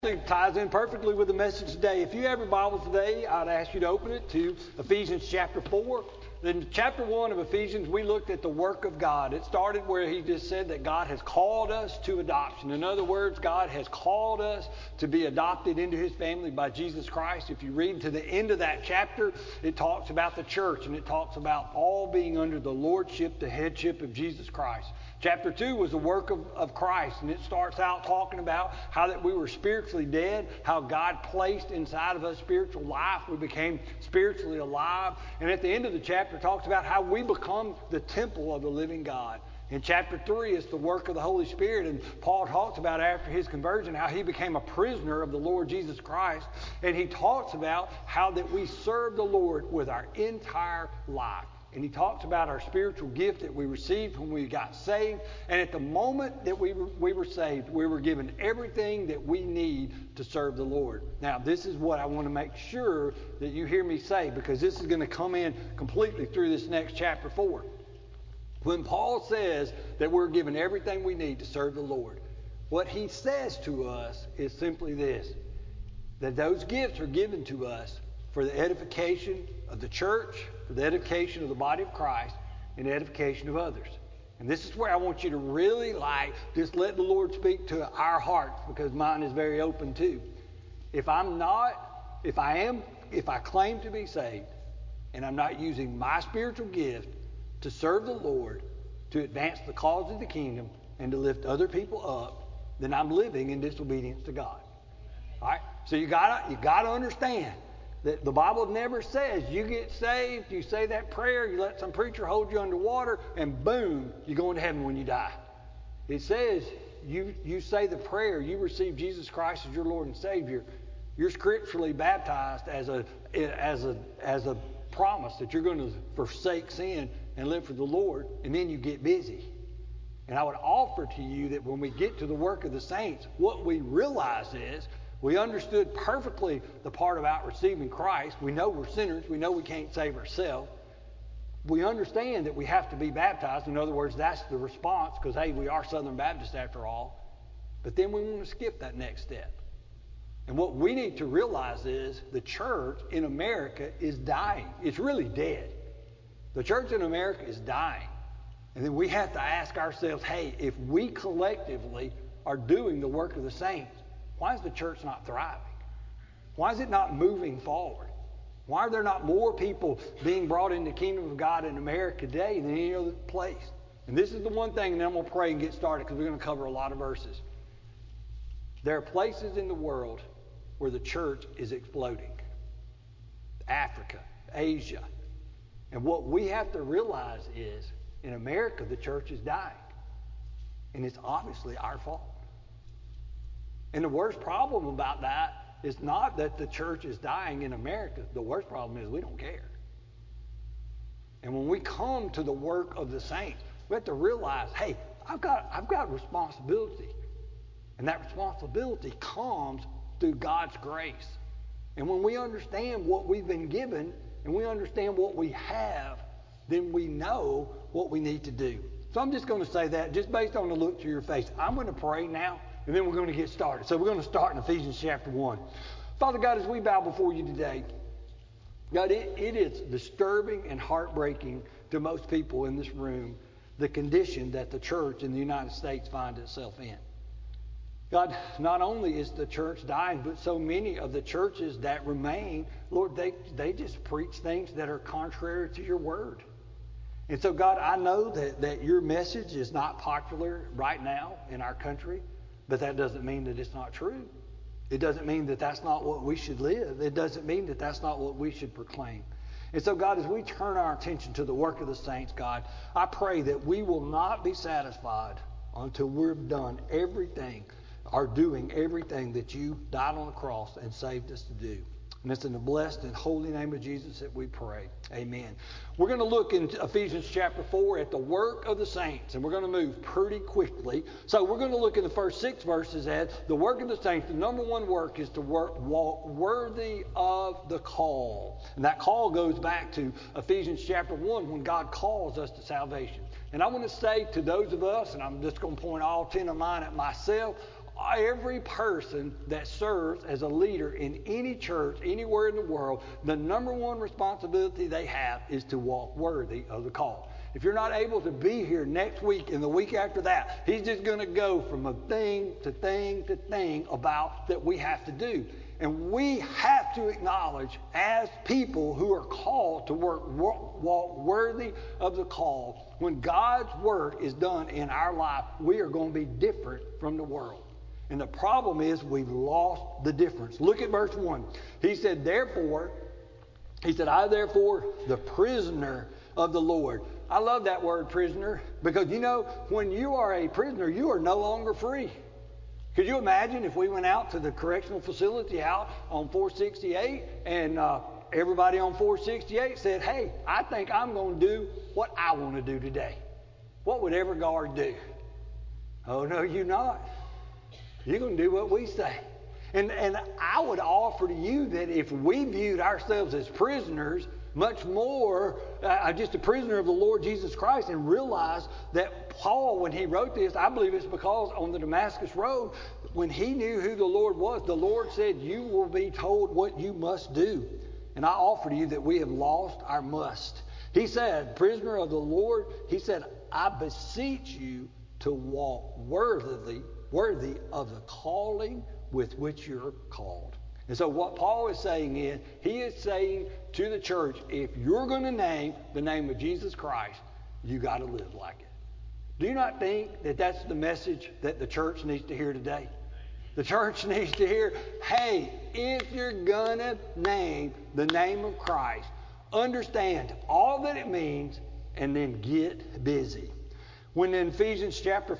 It ties in perfectly with the message today. If you have your Bible today, I'd ask you to open it to Ephesians chapter 4. In chapter 1 of Ephesians, we looked at the work of God. It started where he just said that God has called us to adoption. In other words, God has called us to be adopted into his family by Jesus Christ. If you read to the end of that chapter, it talks about the church, and it talks about all being under the lordship, the headship of Jesus Christ. Chapter 2 was the work of Christ, and it starts out talking about how that we were spiritually dead, how God placed inside of us spiritual life. We became spiritually alive. And at the end of the chapter, it talks about how we become the temple of the living God. In chapter 3, it's the work of the Holy Spirit, and Paul talks about after his conversion how he became a prisoner of the Lord Jesus Christ, and he talks about how that we serve the Lord with our entire life. And he talks about our spiritual gift that we received when we got saved. And at the moment that we were saved, we were given everything that we need to serve the Lord. Now, this is what I want to make sure that you hear me say, because this is going to come in completely through this next chapter 4. When Paul says that we're given everything we need to serve the Lord, what he says to us is simply this, that those gifts are given to us for the edification of the church, for the edification of the body of Christ, and the edification of others. And this is where I want you to really just let the Lord speak to our hearts, because mine is very open too. If I claim to be saved, and I'm not using my spiritual gift to serve the Lord, to advance the cause of the kingdom, and to lift other people up, then I'm living in disobedience to God. All right? So you gotta understand that the Bible never says you get saved, you say that prayer, you let some preacher hold you underwater, and boom, you're going to heaven when you die. It says you say the prayer, you receive Jesus Christ as your Lord and Savior. You're scripturally baptized as a promise that you're going to forsake sin and live for the Lord, and then you get busy. And I would offer to you that when we get to the work of the saints, what we realize is we understood perfectly the part about receiving Christ. We know we're sinners. We know we can't save ourselves. We understand that we have to be baptized. In other words, that's the response, because, hey, we are Southern Baptists after all. But then we want to skip that next step. And what we need to realize is the church in America is dying. It's really dead. The church in America is dying. And then we have to ask ourselves, hey, if we collectively are doing the work of the saints, why is the church not thriving? Why is it not moving forward? Why are there not more people being brought into the kingdom of God in America today than any other place? And this is the one thing, and then I'm going to pray and get started, because we're going to cover a lot of verses. There are places in the world where the church is exploding. Africa, Asia. And what we have to realize is, in America, the church is dying. And it's obviously our fault. And the worst problem about that is not that the church is dying in America. The worst problem is we don't care. And when we come to the work of the saints, we have to realize, hey, I've got responsibility. And that responsibility comes through God's grace. And when we understand what we've been given and we understand what we have, then we know what we need to do. So I'm just going to say that just based on the look to your face. I'm going to pray now, and then we're going to get started. So we're going to start in Ephesians chapter 1. Father God, as we bow before you today, God, it is disturbing and heartbreaking to most people in this room, the condition that the church in the United States finds itself in. God, not only is the church dying, but so many of the churches that remain, Lord, they just preach things that are contrary to your word. And so, God, I know that your message is not popular right now in our country, but that doesn't mean that it's not true. It doesn't mean that that's not what we should live. It doesn't mean that that's not what we should proclaim. And so, God, as we turn our attention to the work of the saints, God, I pray that we will not be satisfied until we've done everything, or doing everything that you died on the cross and saved us to do. And it's in the blessed and holy name of Jesus that we pray. Amen. We're going to look in Ephesians chapter 4 at the work of the saints, and we're going to move pretty quickly. So we're going to look in the first 6 verses at the work of the saints. The number one work is to walk worthy of the call. And that call goes back to Ephesians chapter 1 when God calls us to salvation. And I want to say to those of us, and I'm just going to point all 10 of mine at myself, every person that serves as a leader in any church, anywhere in the world, the number one responsibility they have is to walk worthy of the call. If you're not able to be here next week and the week after that, he's just going to go from a thing to thing to thing about that we have to do. And we have to acknowledge as people who are called to walk worthy of the call, when God's work is done in our life, we are going to be different from the world. And the problem is we've lost the difference. Look at verse 1. He said, I therefore, the prisoner of the Lord. I love that word prisoner because, when you are a prisoner, you are no longer free. Could you imagine if we went out to the correctional facility out on 468 and everybody on 468 said, hey, I think I'm going to do what I want to do today. What would every guard do? Oh, no, you're not. You're going to do what we say. And I would offer to you that if we viewed ourselves as prisoners, much more just a prisoner of the Lord Jesus Christ, and realized that Paul, when he wrote this, I believe it's because on the Damascus Road, when he knew who the Lord was, the Lord said, you will be told what you must do. And I offer to you that we have lost our must. He said, prisoner of the Lord, he said, I beseech you to walk worthy of the calling with which you're called. And so what Paul is saying is, he is saying to the church, if you're going to name the name of Jesus Christ, you got to live like it. Do you not think that that's the message that the church needs to hear today? The church needs to hear, hey, if you're going to name the name of Christ, understand all that it means and then get busy. When in Ephesians chapter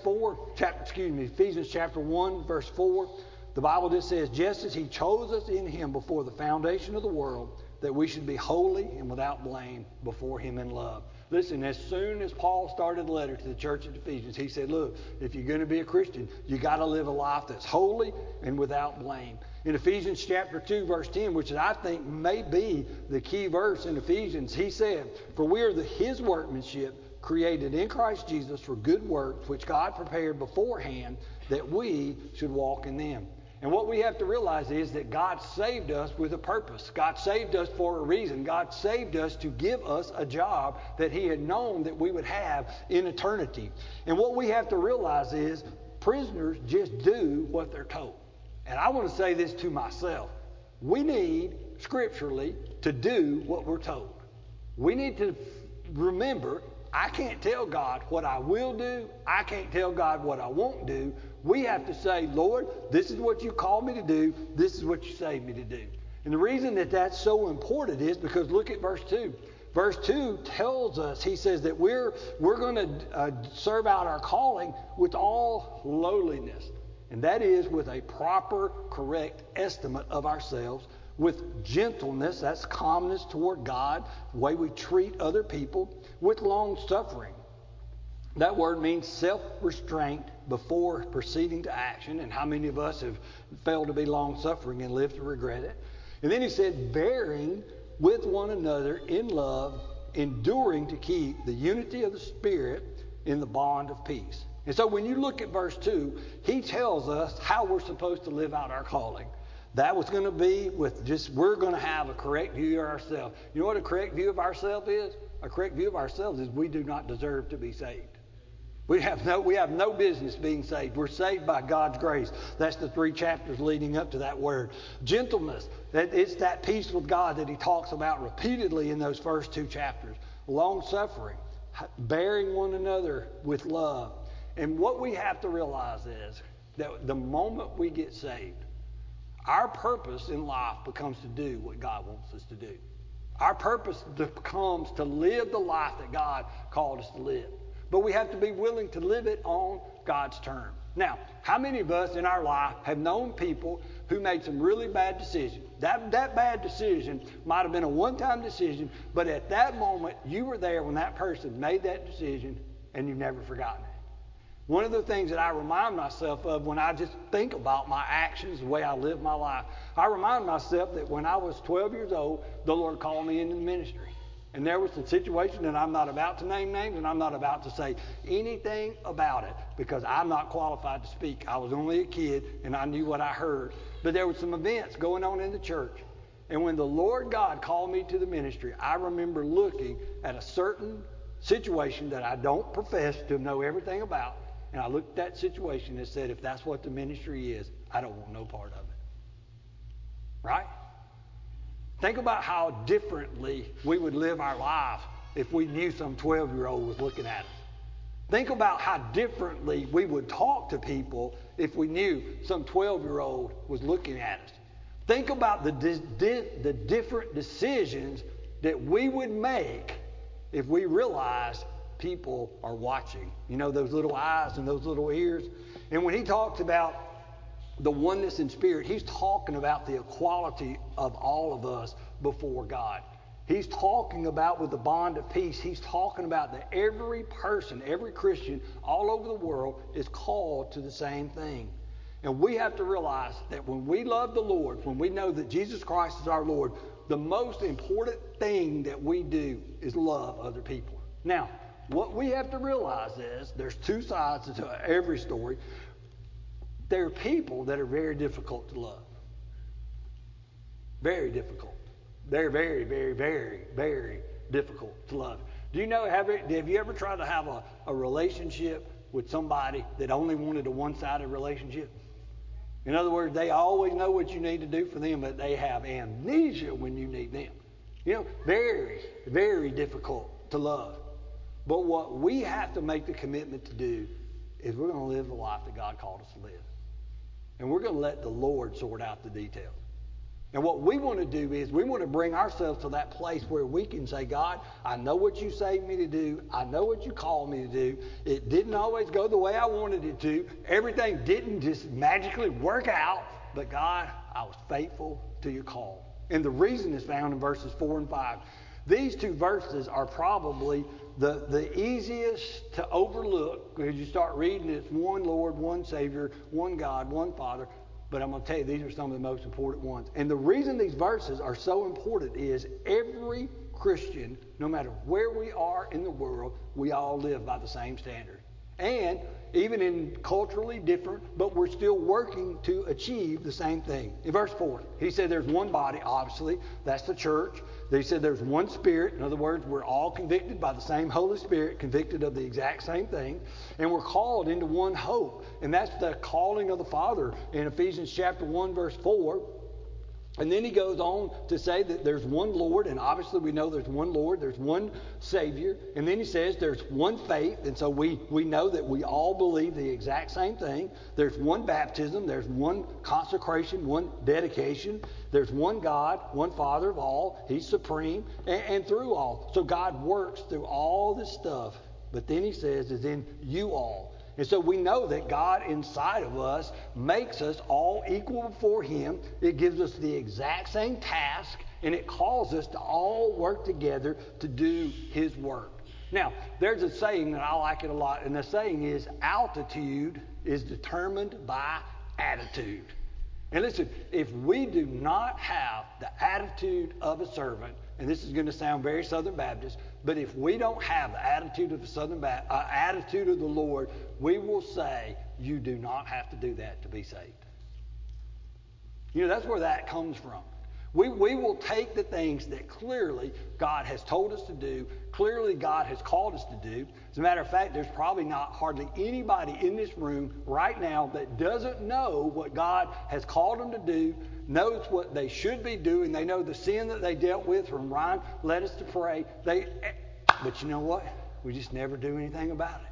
1, verse 4, the Bible just says, just as he chose us in him before the foundation of the world, that we should be holy and without blame before him in love. Listen, as soon as Paul started the letter to the church of Ephesians, he said, look, if you're going to be a Christian, you got to live a life that's holy and without blame. In Ephesians chapter 2, verse 10, which I think may be the key verse in Ephesians, he said, for we are his workmanship, created in Christ Jesus for good works, which God prepared beforehand that we should walk in them. And what we have to realize is that God saved us with a purpose. God saved us for a reason. God saved us to give us a job that he had known that we would have in eternity. And what we have to realize is prisoners just do what they're told. And I want to say this to myself. We need, scripturally, to do what we're told. We need to remember, I can't tell God what I will do. I can't tell God what I won't do. We have to say, Lord, this is what you called me to do. This is what you saved me to do. And the reason that that's so important is because look at verse 2. Verse 2 tells us, he says that we're going to serve out our calling with all lowliness. And that is with a proper, correct estimate of ourselves, with gentleness, that's calmness toward God, the way we treat other people, with long suffering. That word means self-restraint before proceeding to action. And how many of us have failed to be long-suffering and lived to regret it? And then he said, bearing with one another in love, enduring to keep the unity of the Spirit in the bond of peace. And so when you look at verse 2, he tells us how we're supposed to live out our calling. That was going to be with we're going to have a correct view of ourselves. You know what a correct view of ourselves is? A correct view of ourselves is we do not deserve to be saved. We have no business being saved. We're saved by God's grace. That's the 3 chapters leading up to that word. Gentleness, it's that peace with God that he talks about repeatedly in those first 2 chapters. Long suffering, bearing one another with love. And what we have to realize is that the moment we get saved, our purpose in life becomes to do what God wants us to do. Our purpose becomes to live the life that God called us to live. But we have to be willing to live it on God's terms. Now, how many of us in our life have known people who made some really bad decisions? That bad decision might have been a one-time decision, but at that moment, you were there when that person made that decision, and you've never forgotten it. One of the things that I remind myself of when I just think about my actions, the way I live my life, I remind myself that when I was 12 years old, the Lord called me into the ministry. And there was a situation, and I'm not about to name names, and I'm not about to say anything about it because I'm not qualified to speak. I was only a kid, and I knew what I heard. But there were some events going on in the church. And when the Lord God called me to the ministry, I remember looking at a certain situation that I don't profess to know everything about. And I looked at that situation and said, if that's what the ministry is, I don't want no part of it. Right? Think about how differently we would live our lives if we knew some 12-year-old was looking at us. Think about how differently we would talk to people if we knew some 12-year-old was looking at us. Think about the different decisions that we would make if we realized people are watching. You know, those little eyes and those little ears. And when he talks about the oneness in spirit, he's talking about the equality of all of us before God. He's talking about with the bond of peace, he's talking about that every person, every Christian all over the world is called to the same thing. And we have to realize that when we love the Lord, when we know that Jesus Christ is our Lord, the most important thing that we do is love other people. Now, what we have to realize is there's two sides to every story. There are people that are very difficult to love. Very difficult. They're very, very, very, very difficult to love. Do you know, have you ever tried to have a relationship with somebody that only wanted a one-sided relationship? In other words, they always know what you need to do for them, but they have amnesia when you need them. You know, very, very difficult to love. But what we have to make the commitment to do is we're going to live the life that God called us to live. And we're going to let the Lord sort out the details. And what we want to do is we want to bring ourselves to that place where we can say, God, I know what you saved me to do. I know what you called me to do. It didn't always go the way I wanted it to. Everything didn't just magically work out. But God, I was faithful to your call. And the reason is found in verses 4 and 5. These two verses are probably the easiest to overlook because you start reading it's one Lord, one Savior, one God, one Father. But I'm going to tell you, these are some of the most important ones. And the reason these verses are so important is every Christian, no matter where we are in the world, we all live by the same standard. And even in culturally different, but we're still working to achieve the same thing. In verse 4, he said there's one body, obviously. That's the church. He said there's one Spirit. In other words, we're all convicted by the same Holy Spirit, convicted of the exact same thing. And we're called into one hope. And that's the calling of the Father in Ephesians chapter 1, verse 4. And then he goes on to say that there's one Lord, and obviously we know there's one Lord, there's one Savior. And then he says there's one faith, and so we know that we all believe the exact same thing. There's one baptism, there's one consecration, one dedication. There's one God, one Father of all. He's supreme, and through all. So God works through all this stuff. But then he says is in you all. And so we know that God inside of us makes us all equal before him. It gives us the exact same task, and it calls us to all work together to do his work. Now, there's a saying, and I like it a lot, and the saying is, altitude is determined by attitude. And listen, if we do not have the attitude of a servant, and this is going to sound very Southern Baptist, but if we don't have the attitude of the attitude of the Lord, we will say, you do not have to do that to be saved. You know, that's where that comes from. We will take the things that clearly God has told us to do, clearly God has called us to do. As a matter of fact, there's probably not hardly anybody in this room right now that doesn't know what God has called them to do, knows what they should be doing. They know the sin that they dealt with from Ryan led us to pray. But you know what? We just never do anything about it.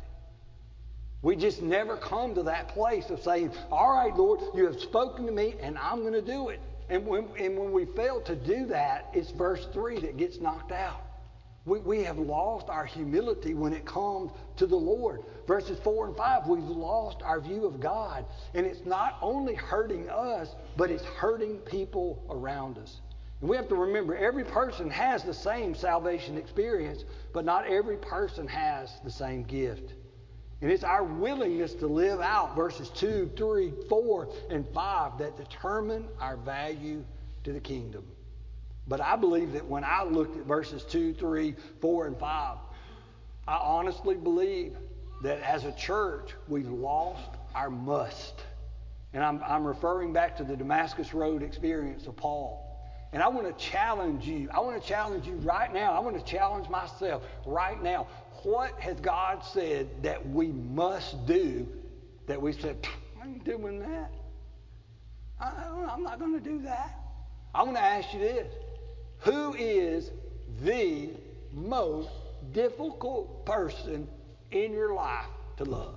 We just never come to that place of saying, all right, Lord, you have spoken to me and I'm going to do it. And when we fail to do that, it's verse 3 that gets knocked out. We have lost our humility when it comes to the Lord. Verses 4 and 5, we've lost our view of God. And it's not only hurting us, but it's hurting people around us. And we have to remember, every person has the same salvation experience, but not every person has the same gift. And it's our willingness to live out verses 2, 3, 4, and 5 that determine our value to the kingdom. But I believe that when I looked at verses 2, 3, 4, and 5, I honestly believe that as a church, we've lost our must. And I'm referring back to the Damascus Road experience of Paul. And I want to challenge you. I want to challenge you right now. I want to challenge myself right now. What has God said that we must do that we said, I ain't doing that. I'm not going to do that. I want to ask you this. Who is the most difficult person in your life to love?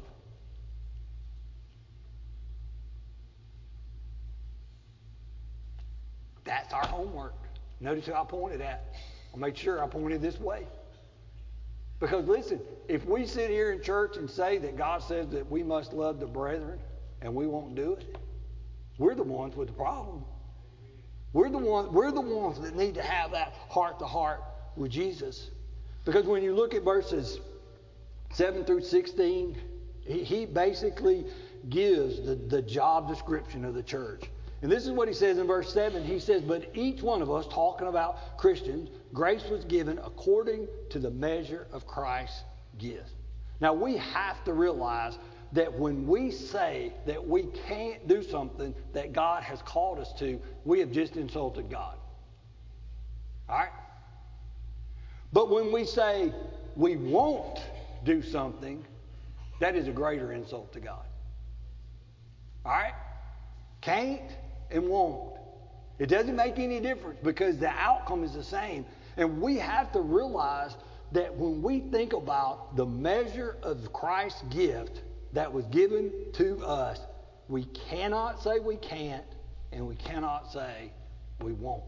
That's our homework. Notice who I pointed at. I'll make sure I pointed this way. Because listen, if we sit here in church and say that God says that we must love the brethren and we won't do it, we're the ones with the problem. We're the ones that need to have that heart-to-heart with Jesus. Because when you look at verses 7 through 16, he basically gives the job description of the church. And this is what he says in verse 7. He says, but each one of us, talking about Christians, grace was given according to the measure of Christ's gift. Now we have to realize that when we say that we can't do something that God has called us to, we have just insulted God. All right? But when we say we won't do something, that is a greater insult to God. All right? Can't and won't. It doesn't make any difference because the outcome is the same. And we have to realize that when we think about the measure of Christ's gift that was given to us, we cannot say we can't and we cannot say we won't.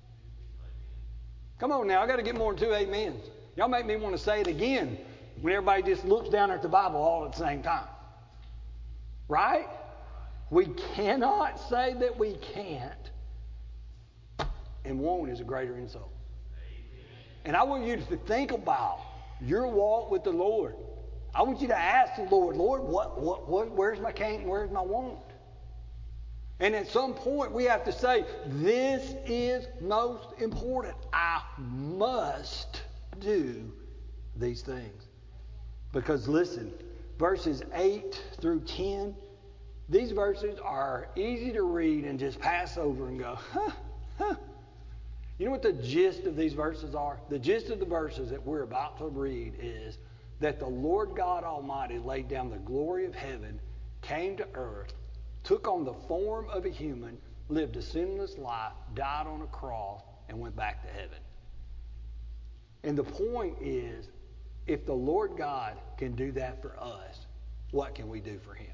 Come on now, I got to get more than 2 amens. Y'all make me want to say it again when everybody just looks down at the Bible all at the same time. Right? We cannot say that we can't, and won't is a greater insult. And I want you to think about your walk with the Lord. I want you to ask the Lord, where's my can't and where's my won't? And at some point we have to say, this is most important. I must do these things. Because listen, verses 8 through 10, these verses are easy to read and just pass over and go, You know what the gist of these verses are? The gist of the verses that we're about to read is that the Lord God Almighty laid down the glory of heaven, came to earth, took on the form of a human, lived a sinless life, died on a cross, and went back to heaven. And the point is, if the Lord God can do that for us, what can we do for him?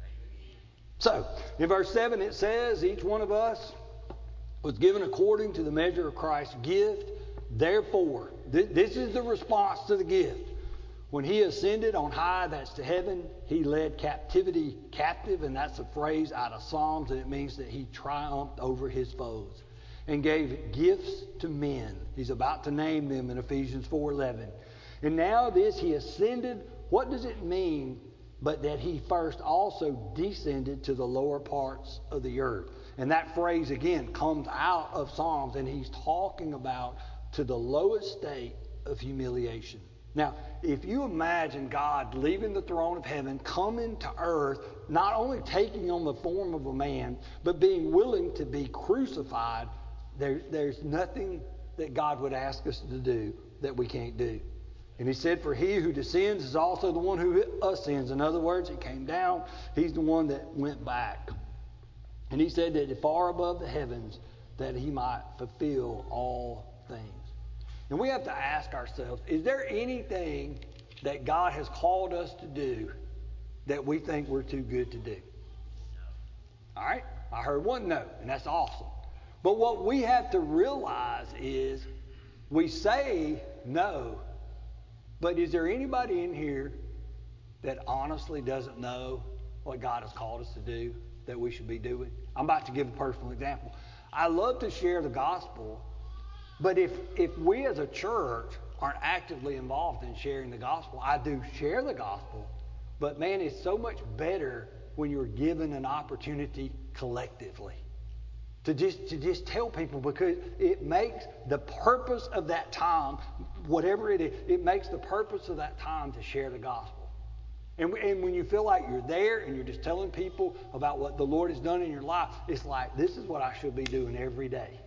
So, in verse 7 it says, each one of us was given according to the measure of Christ's gift. Therefore, this is the response to the gift. When he ascended on high, that's to heaven, he led captivity captive, and that's a phrase out of Psalms, and it means that he triumphed over his foes and gave gifts to men. He's about to name them in Ephesians 4:11. And now this, he ascended. What does it mean but that he first also descended to the lower parts of the earth? And that phrase, again, comes out of Psalms, and he's talking about to the lowest state of humiliation. Now, if you imagine God leaving the throne of heaven, coming to earth, not only taking on the form of a man, but being willing to be crucified, there's nothing that God would ask us to do that we can't do. And he said, for he who descends is also the one who ascends. In other words, he came down. He's the one that went back. And he said that far above the heavens, that he might fulfill all things. And we have to ask ourselves, is there anything that God has called us to do that we think we're too good to do? All right? I heard one no, and that's awesome. But what we have to realize is we say no, but is there anybody in here that honestly doesn't know what God has called us to do that we should be doing? I'm about to give a personal example. I love to share the gospel, but if we as a church aren't actively involved in sharing the gospel, I do share the gospel, but man, it's so much better when you're given an opportunity collectively to just tell people, because it makes the purpose of that time, whatever it is, it makes the purpose of that time to share the gospel. And when you feel like you're there and you're just telling people about what the Lord has done in your life, it's like, this is what I should be doing every day.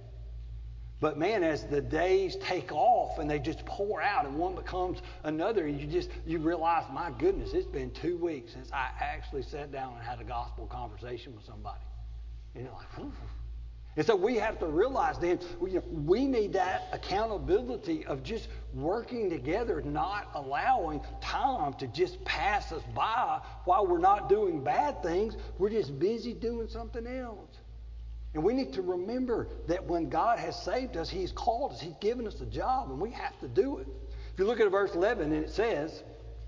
But man, as the days take off and they just pour out and one becomes another, and you realize, my goodness, it's been 2 weeks since I actually sat down and had a gospel conversation with somebody. And you're like, whew. And so we have to realize then, we need that accountability of just working together, not allowing time to just pass us by while we're not doing bad things. We're just busy doing something else. And we need to remember that when God has saved us, He's called us, He's given us a job, and we have to do it. If you look at verse 11, and it says,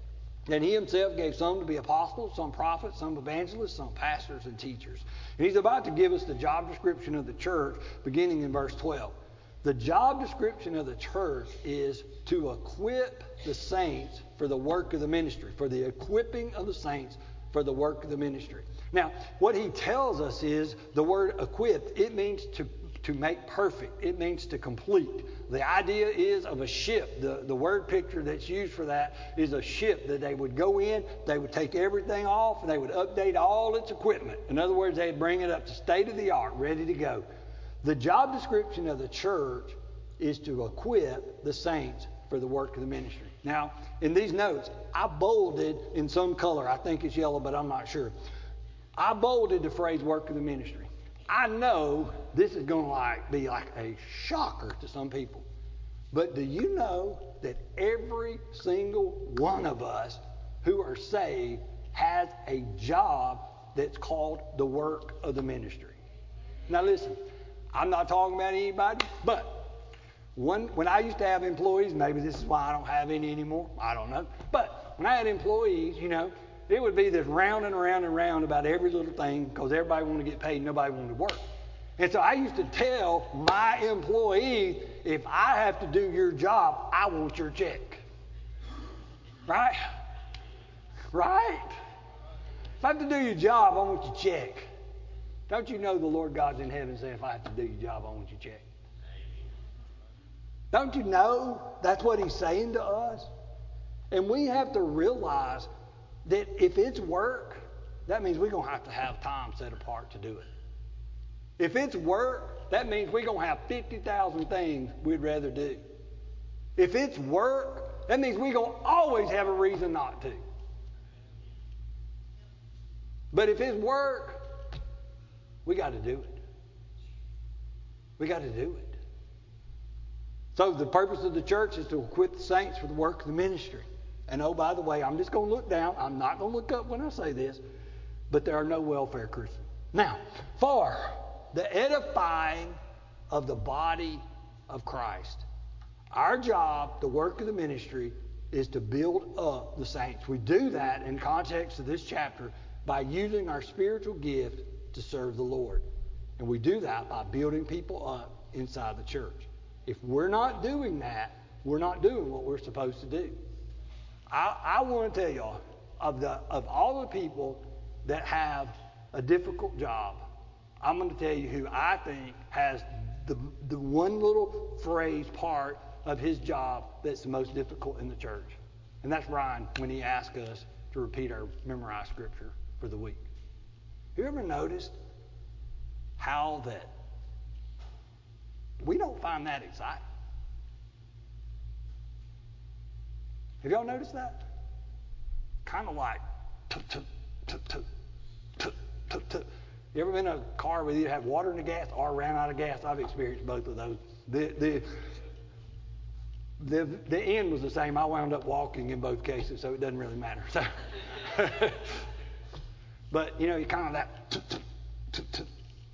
and He Himself gave some to be apostles, some prophets, some evangelists, some pastors and teachers. And He's about to give us the job description of the church, beginning in verse 12. The job description of the church is to equip the saints for the work of the ministry, for the equipping of the saints for the work of the ministry. Now, what he tells us is the word equipped, it means to make perfect. It means to complete. The idea is of a ship. The word picture that's used for that is a ship that they would go in, they would take everything off, and they would update all its equipment. In other words, they'd bring it up to state of the art, ready to go. The job description of the church is to equip the saints for the work of the ministry. Now, in these notes, I bolded in some color. I think it's yellow, but I'm not sure. I bolded the phrase work of the ministry. I know this is going to be like a shocker to some people. But do you know that every single one of us who are saved has a job that's called the work of the ministry? Now listen, I'm not talking about anybody, but when I used to have employees, maybe this is why I don't have any anymore, I don't know. But when I had employees, it would be this round and around and round about every little thing, because everybody wanted to get paid and nobody wanted to work. And so I used to tell my employees, if I have to do your job, I want your check. Right? Right? If I have to do your job, I want your check. Don't you know the Lord God's in heaven saying, if I have to do your job, I want your check? Don't you know that's what He's saying to us? And we have to realize that if it's work, that means we're going to have time set apart to do it. If it's work, that means we're going to have 50,000 things we'd rather do. If it's work, that means we're going to always have a reason not to. But if it's work, we got to do it. We got to do it. So the purpose of the church is to equip the saints for the work of the ministry. And oh, by the way, I'm just going to look down. I'm not going to look up when I say this, but there are no welfare Christians. Now, for the edifying of the body of Christ, our job, the work of the ministry, is to build up the saints. We do that in context of this chapter by using our spiritual gift to serve the Lord. And we do that by building people up inside the church. If we're not doing that, we're not doing what we're supposed to do. I want to tell y'all, of all the people that have a difficult job, I'm going to tell you who I think has the one little phrase part of his job that's the most difficult in the church. And that's Ryan, when he asked us to repeat our memorized scripture for the week. Have you ever noticed how that we don't find that exciting? Have y'all noticed that? Kind of like, You ever been in a car where you had water in the gas or ran out of gas? I've experienced both of those. The end was the same. I wound up walking in both cases, so it doesn't really matter. So, but you kind of that.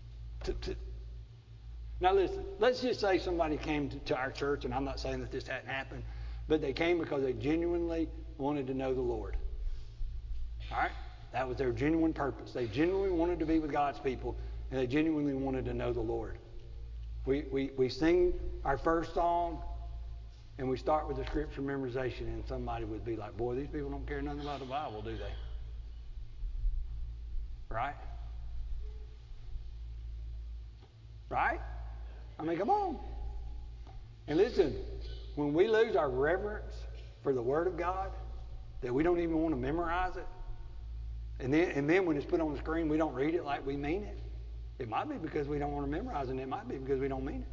Now listen, let's just say somebody came to our church, and I'm not saying that this hadn't happened, but they came because they genuinely wanted to know the Lord. All right? That was their genuine purpose. They genuinely wanted to be with God's people, and they genuinely wanted to know the Lord. We sing our first song, and we start with the scripture memorization, and somebody would be like, boy, these people don't care nothing about the Bible, do they? Right? Right? I mean, come on. And listen, when we lose our reverence for the Word of God, that we don't even want to memorize it, and then when it's put on the screen, we don't read it like we mean it. It might be because we don't want to memorize it, and it might be because we don't mean it.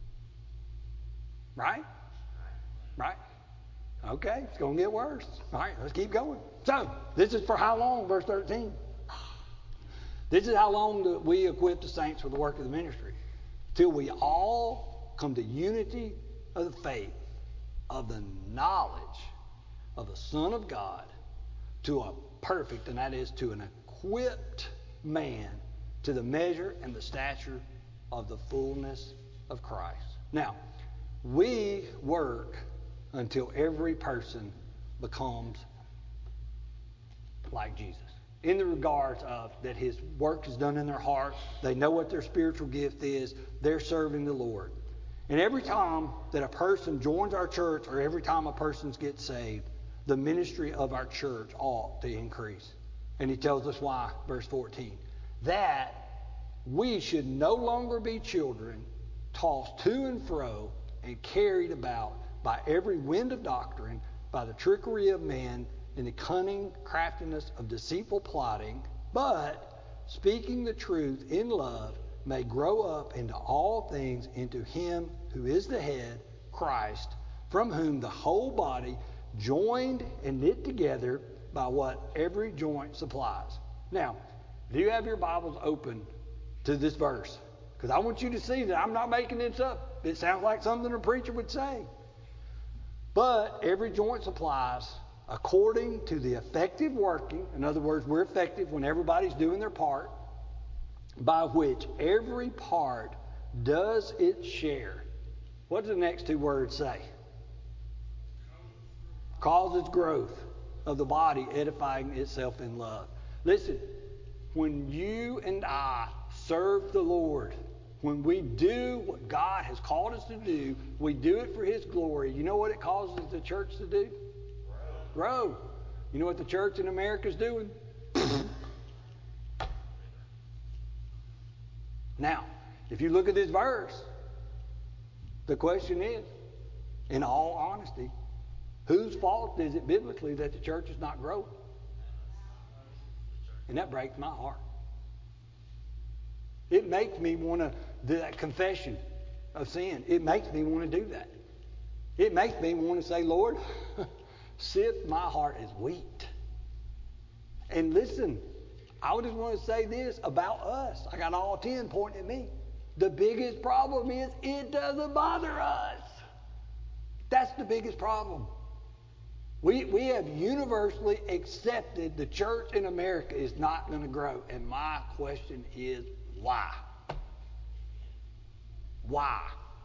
Right? Right? Okay, it's going to get worse. All right, let's keep going. So, this is for how long? Verse 13. This is how long that we equip the saints for the work of the ministry. Till we all come to unity of the faith, of the knowledge of the Son of God, to a perfect, and that is to an equipped man, to the measure and the stature of the fullness of Christ. Now, we work until every person becomes like Jesus. In the regards of that his work is done in their heart, they know what their spiritual gift is, they're serving the Lord. And every time that a person joins our church or every time a person gets saved, the ministry of our church ought to increase. And he tells us why, verse 14. That we should no longer be children tossed to and fro and carried about by every wind of doctrine, by the trickery of men, and the cunning craftiness of deceitful plotting, but speaking the truth in love may grow up into all things into him who is the head, Christ, from whom the whole body, joined and knit together by what every joint supplies. Now, do you have your Bibles open to this verse? Because I want you to see that I'm not making this up. It sounds like something a preacher would say. But every joint supplies according to the effective working. In other words, we're effective when everybody's doing their part, by which every part does its share. What do the next two words say? Causes growth of the body, edifying itself in love. Listen, when you and I serve the Lord, when we do what God has called us to do, we do it for His glory. You know what it causes the church to do? Grow. You know what the church in America is doing? Now, if you look at this verse, the question is, in all honesty, whose fault is it biblically that the church is not growing? And that breaks my heart. It makes me want to do that confession of sin. It makes me want to do that. It makes me want to say, Lord, sift my heart as wheat. And listen, I just want to say this about us. I got all 10 pointing at me. The biggest problem is it doesn't bother us. That's the biggest problem. We have universally accepted the church in America is not going to grow. And my question is, why? Why?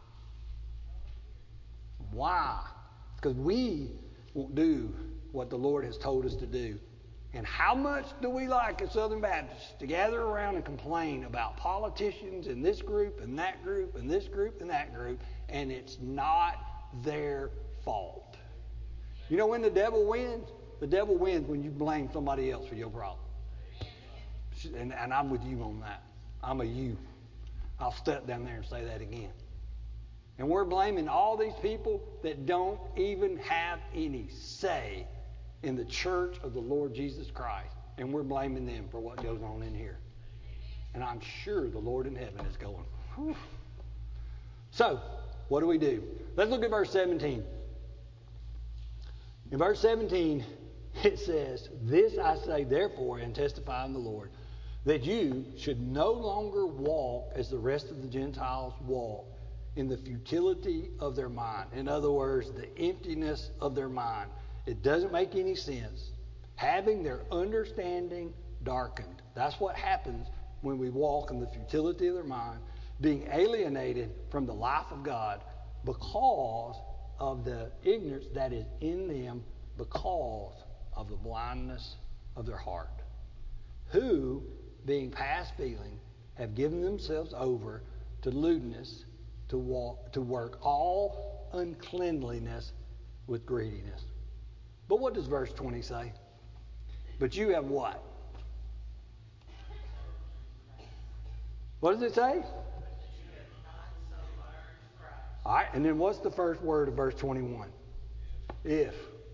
Why? Because we won't do what the Lord has told us to do. And how much do we like as Southern Baptists to gather around and complain about politicians in this group and that group and this group and that group, and it's not their fault. You know when the devil wins? The devil wins when you blame somebody else for your problem. And I'm with you on that. I'm a you. I'll step down there and say that again. And we're blaming all these people that don't even have any say in the church of the Lord Jesus Christ. And we're blaming them for what goes on in here. And I'm sure the Lord in heaven is going, whew. So, what do? Let's look at verse 17. In verse 17, it says, "This I say therefore and testify in the Lord, that you should no longer walk as the rest of the Gentiles walk, in the futility of their mind." In other words, the emptiness of their mind. It doesn't make any sense. Having their understanding darkened. That's what happens when we walk in the futility of their mind, being alienated from the life of God because of the ignorance that is in them because of the blindness of their heart. Who, being past feeling, have given themselves over to lewdness, to work all uncleanliness with greediness. But what does verse 20 say? But you have what? What does it say? All right, and then what's the first word of verse 21? If.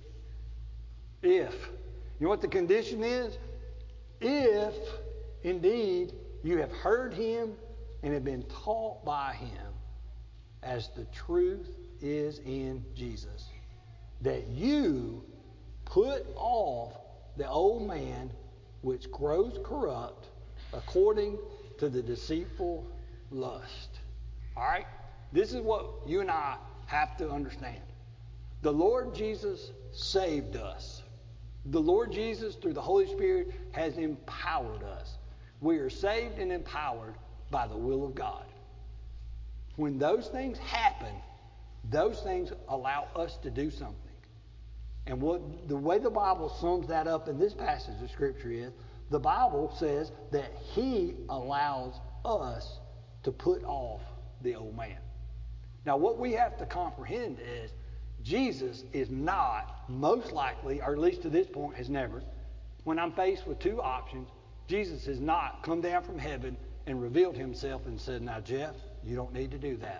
If. You know what the condition is? If, indeed, you have heard him and have been taught by him, as the truth is in Jesus, that you put off the old man which grows corrupt according to the deceitful lust. All right? This is what you and I have to understand. The Lord Jesus saved us. The Lord Jesus, through the Holy Spirit, has empowered us. We are saved and empowered by the will of God. When those things happen, those things allow us to do something. And the way the Bible sums that up in this passage of Scripture is, the Bible says that he allows us to put off the old man. Now, what we have to comprehend is Jesus is not, most likely, or at least to this point has never, when I'm faced with two options, Jesus has not come down from heaven and revealed himself and said, now, Jeff, you don't need to do that.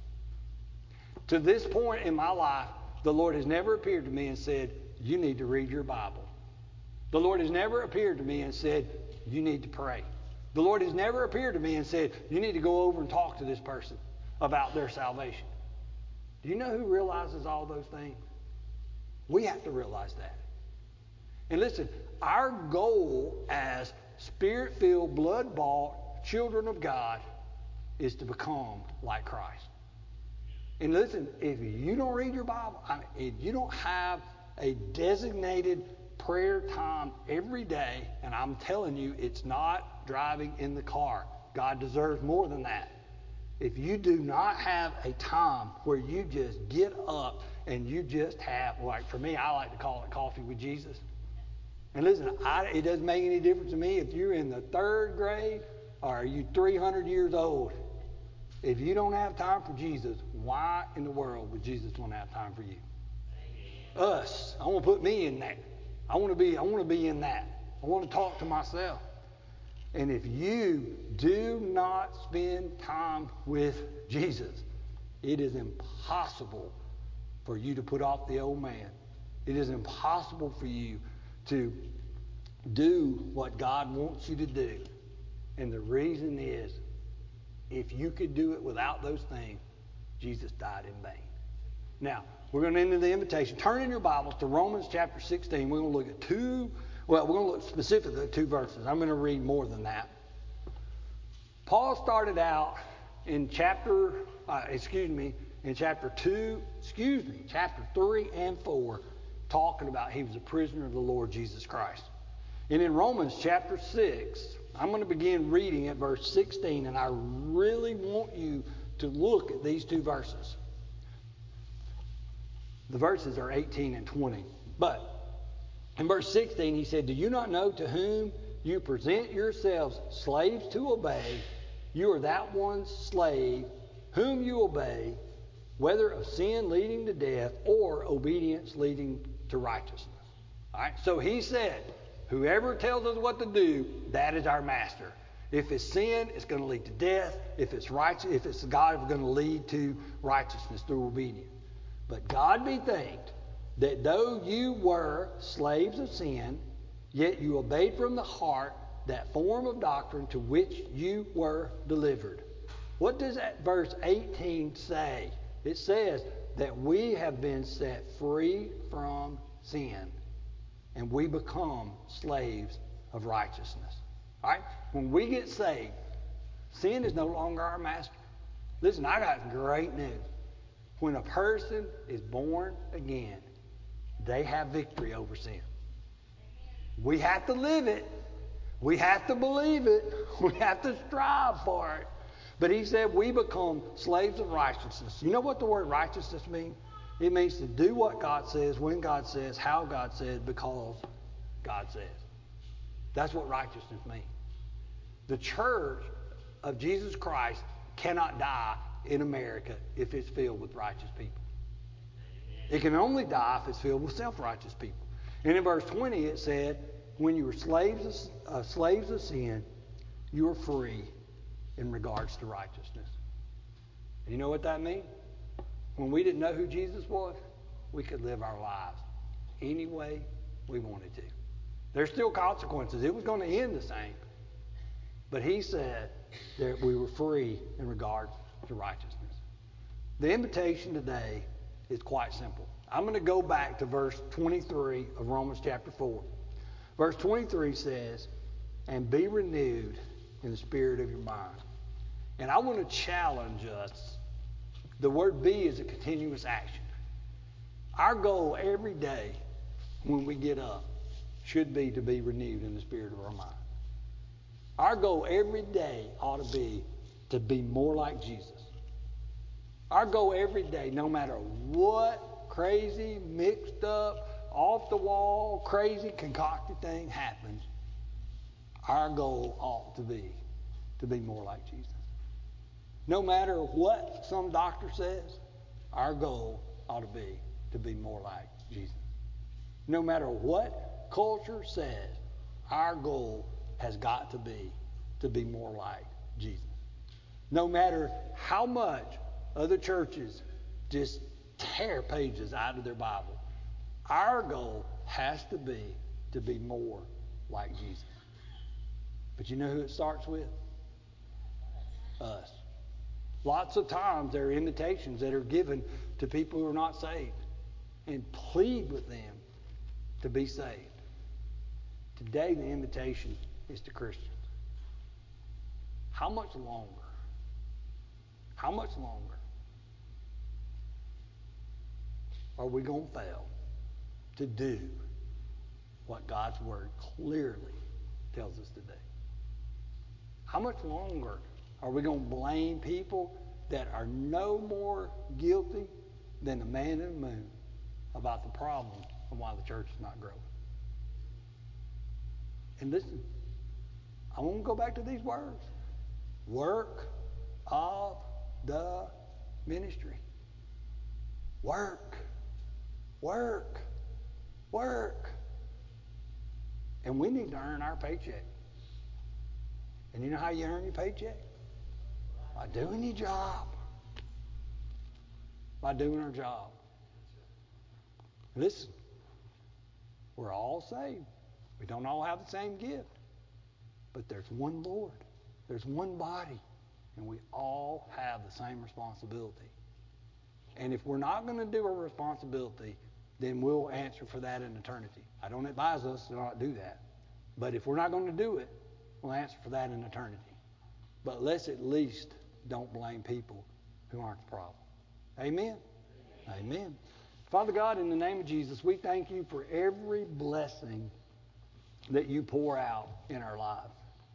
To this point in my life, the Lord has never appeared to me and said, you need to read your Bible. The Lord has never appeared to me and said, you need to pray. The Lord has never appeared to me and said, you need to go over and talk to this person about their salvation. Do you know who realizes all those things? We have to realize that. And listen, our goal as Spirit-filled, blood-bought children of God is to become like Christ. And listen, if you don't read your Bible, if you don't have a designated prayer time every day, and I'm telling you, it's not driving in the car. God deserves more than that. If you do not have a time where you just get up and you just have, like for me, I like to call it coffee with Jesus. And listen, it doesn't make any difference to me if you're in the third grade or are you 300 years old. If you don't have time for Jesus, why in the world would Jesus want to have time for you? Us. I want to put me in that. I want to be in that. I want to talk to myself. And if you do not spend time with Jesus, it is impossible for you to put off the old man. It is impossible for you to do what God wants you to do. And the reason is, if you could do it without those things, Jesus died in vain. Now, we're going to end the invitation. Turn in your Bibles to Romans chapter 16. We're going to look at we're going to look specifically at two verses. I'm going to read more than that. Paul started out in chapter 3 and 4, talking about he was a prisoner of the Lord Jesus Christ. And in Romans chapter 6, I'm going to begin reading at verse 16, and I really want you to look at these two verses. The verses are 18 and 20. But in verse 16, he said, do you not know to whom you present yourselves slaves to obey? You are that one slave whom you obey, whether of sin leading to death or obedience leading to righteousness. All right. So he said, whoever tells us what to do, that is our master. If it's sin, it's going to lead to death. If it's righteous, if it's God, it's going to lead to righteousness through obedience. But God be thanked that though you were slaves of sin, yet you obeyed from the heart that form of doctrine to which you were delivered. What does that verse 18 say? It says that we have been set free from sin and we become slaves of righteousness. All right? When we get saved, sin is no longer our master. Listen, I got great news. When a person is born again, they have victory over sin. We have to live it. We have to believe it. We have to strive for it. But he said we become slaves of righteousness. You know what the word righteousness means? It means to do what God says, when God says, how God says, because God says. That's what righteousness means. The church of Jesus Christ cannot die in America if it's filled with righteous people. It can only die if it's filled with self-righteous people. And in verse 20 it said, when you were slaves of sin, you were free in regards to righteousness. And you know what that means? when we didn't know who Jesus was, we could live our lives any way we wanted to. There's still consequences. It was going to end the same. But he said that we were free in regard to righteousness. The invitation today is quite simple. I'm going to go back to verse 23 of Romans chapter 4. Verse 23 says, and be renewed in the spirit of your mind. And I want to challenge us. The word be is a continuous action. Our goal every day when we get up should be to be renewed in the spirit of our mind. Our goal every day ought to be more like Jesus. Our goal every day, no matter what crazy, mixed up, off the wall, crazy, concocted thing happens, our goal ought to be more like Jesus. No matter what some doctor says, our goal ought to be more like Jesus. No matter what culture says, our goal has got to be more like Jesus. No matter how much other churches just tear pages out of their Bible, our goal has to be more like Jesus. But you know who it starts with? Us. Lots of times there are invitations that are given to people who are not saved and plead with them to be saved. Today the invitation is to Christians. How much longer? How much longer are we going to fail to do what God's Word clearly tells us to do? How much longer are we going to blame people that are no more guilty than the man in the moon about the problem and why the church is not growing? And listen, I want to go back to these words. Work of the ministry. Work. Work. Work. And we need to earn our paycheck. And you know how you earn your paycheck? By doing your job. By doing our job. Listen, we're all saved. We don't all have the same gift. But there's one Lord. There's one body. And we all have the same responsibility. And if we're not going to do our responsibility, then we'll answer for that in eternity. I don't advise us to not do that. But if we're not going to do it, we'll answer for that in eternity. But let's at least don't blame people who aren't the problem. Amen? Amen. Father God, in the name of Jesus, we thank you for every blessing that you pour out in our lives.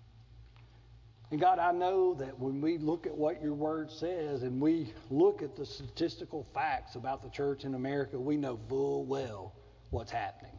And God, I know that when we look at what your word says and we look at the statistical facts about the church in America, we know full well what's happening.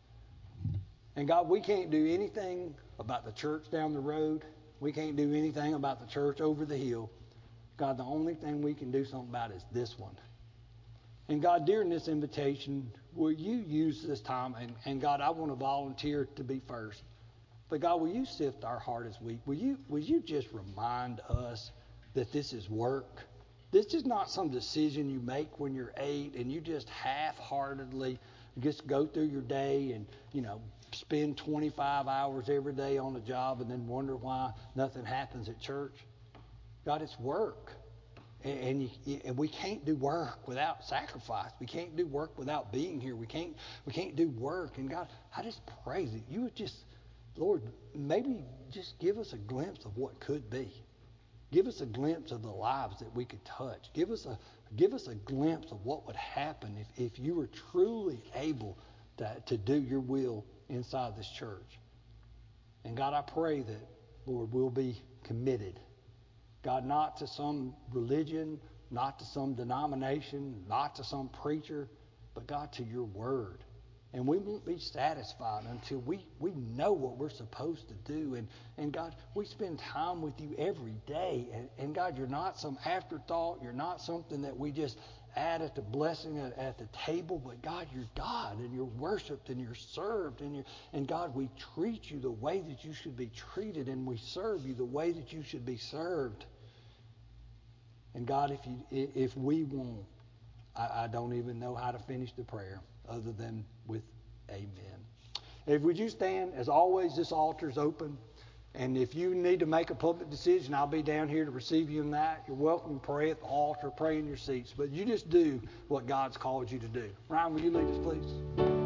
And God, we can't do anything about the church down the road. We can't do anything about the church over the hill. God, the only thing we can do something about is this one. And God, during this invitation, will you use this time? And God, I want to volunteer to be first. But God, will you sift our heart as weak? Will you just remind us that this is work? This is not some decision you make when you're 8 and you just half-heartedly just go through your day and, spend 25 hours every day on a job and then wonder why nothing happens at church. God, it's work. And we can't do work without sacrifice. We can't do work without being here. We can't do work. And God, I just pray that you would just, Lord, maybe just give us a glimpse of what could be. Give us a glimpse of the lives that we could touch. Give us a glimpse of what would happen if you were truly able to do your will inside this church. And God, I pray that, Lord, we'll be committed. God, not to some religion, not to some denomination, not to some preacher, but God, to your word. And we won't be satisfied until we know what we're supposed to do. And God, we spend time with you every day. And God, you're not some afterthought. You're not something that we just add at the blessing at the table. But God, you're God, and you're worshiped, and you're served. And God, we treat you the way that you should be treated, and we serve you the way that you should be served. And God, if we won't I don't even know how to finish the prayer other than with amen. If would you stand, as always, this altar is open. And if you need to make a public decision, I'll be down here to receive you in that. You're welcome to pray at the altar, pray in your seats. But you just do what God's called you to do. Ryan, will you lead us, please?